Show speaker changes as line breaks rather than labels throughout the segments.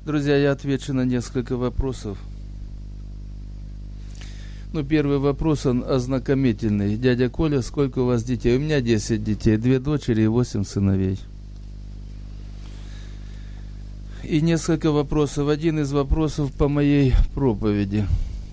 Друзья, я отвечу на несколько вопросов. Первый вопрос, он ознакомительный. Дядя Коля, сколько у вас детей? У меня 10 детей, 2 дочери и 8 сыновей. И несколько вопросов. Один из вопросов по моей проповеди.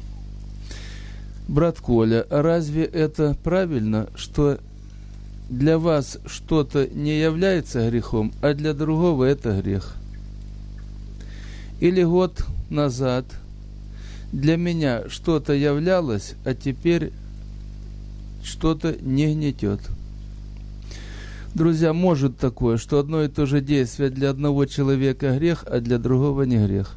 Брат Коля, а разве это правильно, что для вас что-то не является грехом, а для другого это грех? Или год назад для меня что-то являлось, а теперь что-то не гнетет? Друзья, может такое, что одно и то же действие для одного человека грех, а для другого не грех.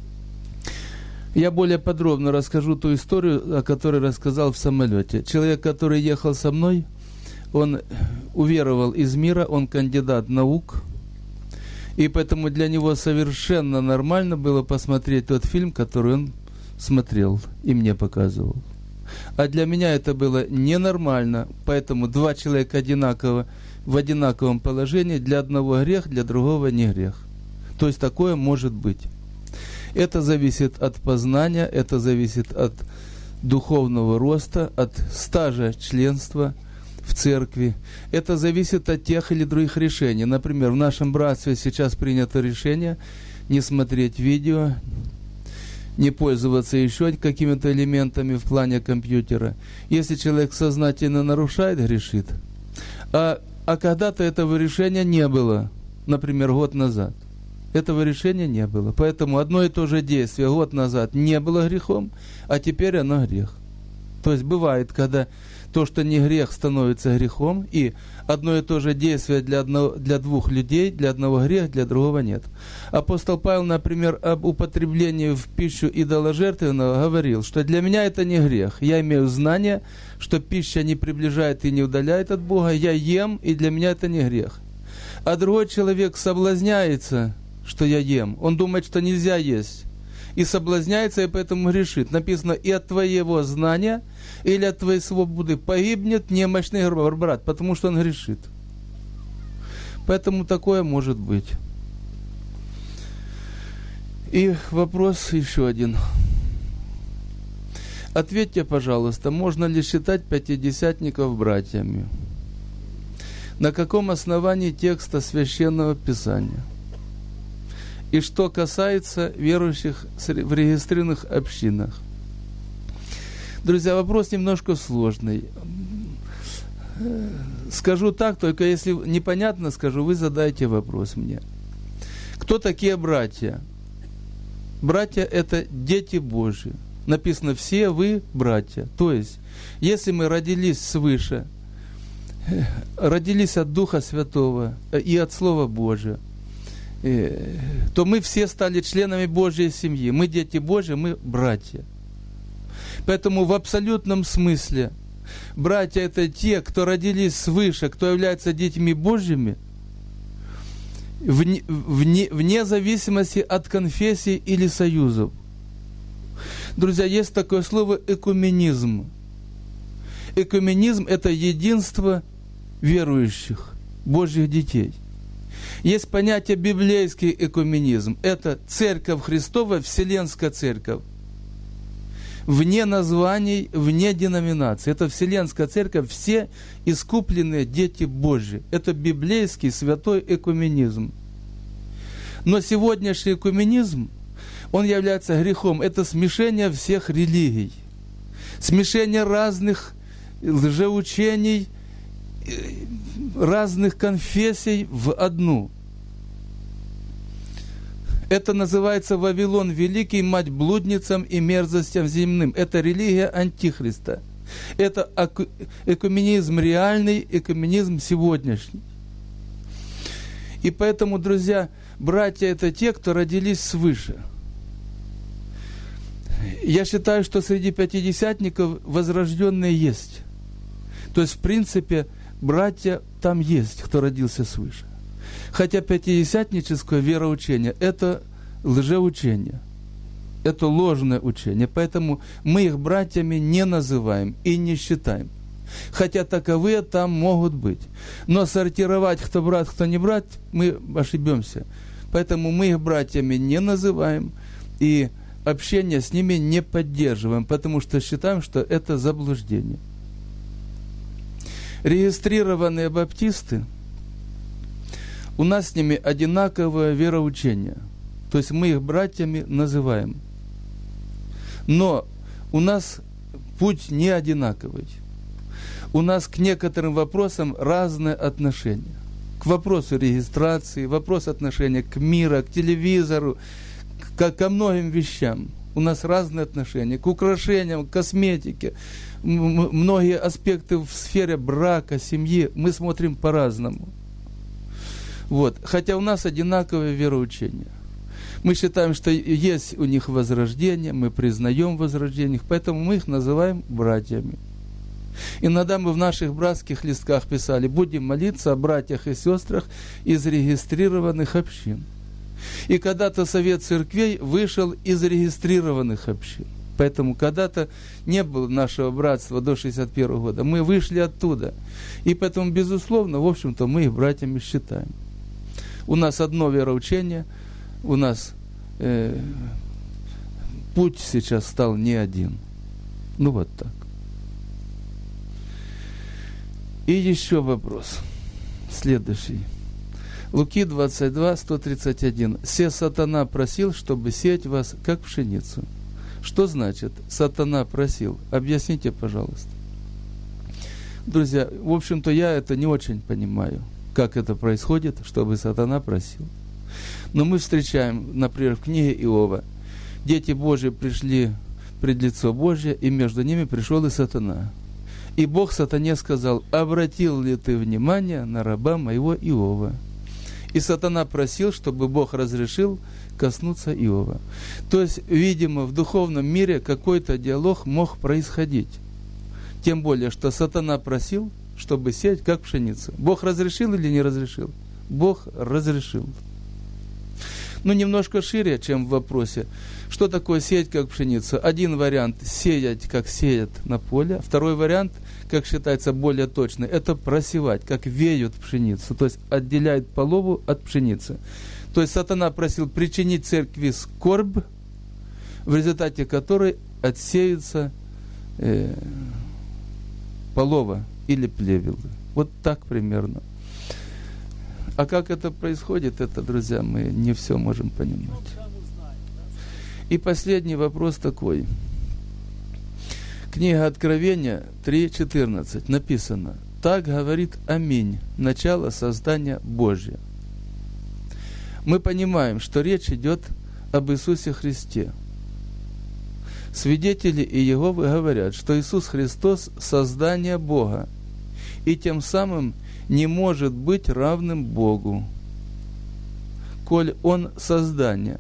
Я более подробно расскажу ту историю, о которой рассказал в самолете. Человек, который ехал со мной, он уверовал из мира, он кандидат наук, и поэтому для него совершенно нормально было посмотреть тот фильм, который он смотрел и мне показывал. А для меня это было ненормально, поэтому 2 человека в одинаковом положении, для одного грех, для другого не грех. То есть такое может быть. Это зависит от познания, это зависит от духовного роста, от стажа членства в церкви. Это зависит от тех или других решений. Например, в нашем братстве сейчас принято решение не смотреть видео, не пользоваться еще какими-то элементами в плане компьютера. Если человек сознательно нарушает, грешит. А когда-то этого решения не было, например, год назад. Этого решения не было. Поэтому одно и то же действие год назад не было грехом, а теперь оно грех. То есть бывает, когда то, что не грех, становится грехом, и одно и то же действие для 2 людей, для одного грех, для другого нет. Апостол Павел, например, об употреблении в пищу идоложертвенного говорил, что для меня это не грех. Я имею знание, что пища не приближает и не удаляет от Бога, я ем, и для меня это не грех. А другой человек соблазняется, что я ем. Он думает, что нельзя есть. И соблазняется, и поэтому грешит. Написано, и от твоего знания или от твоей свободы погибнет немощный брат, потому что он грешит. Поэтому такое может быть. И вопрос еще один. Ответьте, пожалуйста, можно ли считать пятидесятников братьями? На каком основании текста Священного Писания? И что касается верующих в регистрированных общинах. Друзья, вопрос немножко сложный. Скажу так, только если непонятно скажу, вы задайте вопрос мне. Кто такие братья? Братья – это дети Божьи. Написано, все вы братья. То есть, если мы родились свыше, родились от Духа Святого и от Слова Божия, то мы все стали членами Божьей семьи. Мы дети Божьи, мы братья. Поэтому в абсолютном смысле братья – это те, кто родились свыше, кто являются детьми Божьими, вне зависимости от конфессий или союзов. Друзья, есть такое слово экуменизм. Экуменизм – это единство верующих, Божьих детей. Есть понятие библейский экуменизм. Это Церковь Христова, Вселенская Церковь. Вне названий, вне деноминаций. Это Вселенская Церковь, все искупленные дети Божьи. Это библейский святой экуменизм. Но сегодняшний экуменизм, он является грехом. Это смешение всех религий. Смешение разных лжеучений, разных конфессий в одну. Это называется Вавилон Великий, мать блудницам и мерзостям земным. Это религия Антихриста. Это экуменизм реальный, экуменизм сегодняшний. И поэтому, друзья, братья – это те, кто родились свыше. Я считаю, что среди пятидесятников возрожденные есть. То есть, в принципе, братья там есть, кто родился свыше. Хотя пятидесятническое вероучение – это лжеучение, это ложное учение. Поэтому мы их братьями не называем и не считаем. Хотя таковые там могут быть. Но сортировать, кто брат, кто не брат, мы ошибемся. Поэтому мы их братьями не называем и общение с ними не поддерживаем, потому что считаем, что это заблуждение. Регистрированные баптисты, у нас с ними одинаковое вероучение. То есть мы их братьями называем. Но у нас путь не одинаковый. У нас к некоторым вопросам разное отношение. К вопросу регистрации, вопрос отношения к миру, к телевизору, ко многим вещам. У нас разные отношения. К украшениям, к косметике. Многие аспекты в сфере брака, семьи мы смотрим по-разному. Вот. Хотя у нас одинаковое вероучение. Мы считаем, что есть у них возрождение, мы признаем возрождение, поэтому мы их называем братьями. Иногда мы в наших братских листках писали: будем молиться о братьях и сестрах из регистрированных общин. И когда-то Совет Церквей вышел из регистрированных общин. Поэтому когда-то не было нашего братства до 1961 года. Мы вышли оттуда. И поэтому, безусловно, в общем-то, мы их братьями считаем. У нас одно вероучение, у нас путь сейчас стал не один. Ну вот так. И еще вопрос. Следующий. Луки 22, 131. «Се сатана просил, чтобы сеять вас, как пшеницу». Что значит «сатана просил»? Объясните, пожалуйста. Друзья, в общем-то, я это не очень понимаю, как это происходит, чтобы сатана просил. Но мы встречаем, например, в книге Иова, дети Божьи пришли пред лицо Божье, и между ними пришел и сатана. И Бог сатане сказал: обратил ли ты внимание на раба моего Иова? И сатана просил, чтобы Бог разрешил коснуться Иова. То есть, видимо, в духовном мире какой-то диалог мог происходить. Тем более, что сатана просил, чтобы сеять как пшеницу. Бог разрешил или не разрешил? Бог разрешил. Ну, немножко шире, чем в вопросе. Что такое сеять как пшеницу? Один вариант – сеять, как сеят на поле. Второй вариант, как считается более точный, это просевать, как веют пшеницу. То есть отделяют полову от пшеницы. То есть сатана просил причинить церкви скорбь, в результате которой отсеется полова или плевелы. Вот так примерно. А как это происходит, это, друзья, мы не все можем понимать. И последний вопрос такой. Книга Откровения 3:14 написано: «Так говорит Аминь, начало создания Божье». Мы понимаем, что речь идет об Иисусе Христе. Свидетели Иеговы говорят, что Иисус Христос – создание Бога, и тем самым не может быть равным Богу, коль Он создание.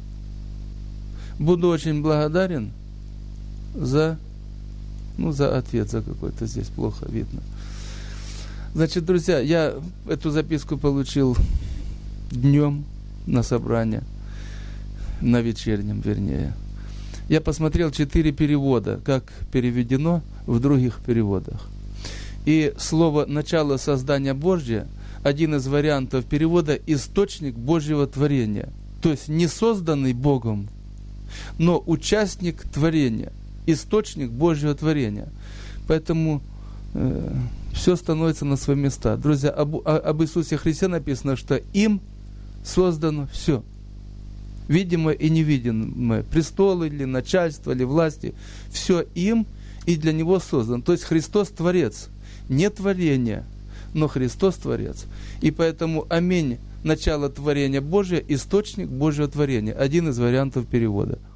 Буду очень благодарен за ответ, за какой-то здесь плохо видно. Значит, друзья, я эту записку получил днем на собрание, на вечернем, вернее. Я посмотрел 4 перевода, как переведено в других переводах. И слово «начало создания Божье» один из вариантов перевода – источник Божьего творения. То есть не созданный Богом, но участник творения, источник Божьего творения. Поэтому все становится на свои места. Друзья, об Иисусе Христе написано, что им создано все. Видимое и невидимое, престолы или начальство, или власти, все им и для Него создано. То есть Христос Творец. Не творение, но Христос Творец. И поэтому аминь, начало творения Божия, источник Божьего творения. Один из вариантов перевода.